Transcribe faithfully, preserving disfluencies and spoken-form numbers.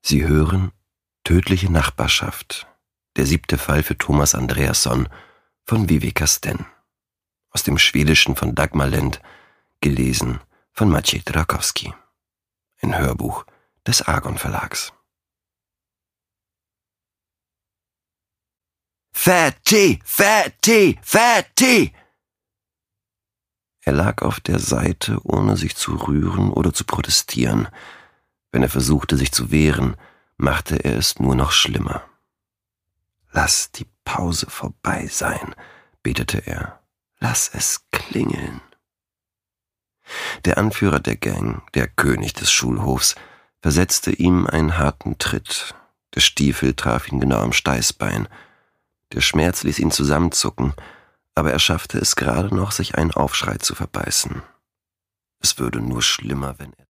Sie hören Tödliche Nachbarschaft, der siebte Fall für Thomas Andreasson von Viveka Sten. Aus dem Schwedischen von Dagmar Lent, gelesen von Maciej Drakowski. Ein Hörbuch des Argon Verlags. Fatty! Fatty! Fatty! Er lag auf der Seite, ohne sich zu rühren oder zu protestieren. Wenn er versuchte, sich zu wehren, machte er es nur noch schlimmer. »Lass die Pause vorbei sein«, betete er. »Lass es klingeln.« Der Anführer der Gang, der König des Schulhofs, versetzte ihm einen harten Tritt. Der Stiefel traf ihn genau am Steißbein. Der Schmerz ließ ihn zusammenzucken, aber er schaffte es gerade noch, sich einen Aufschrei zu verbeißen. Es würde nur schlimmer, wenn er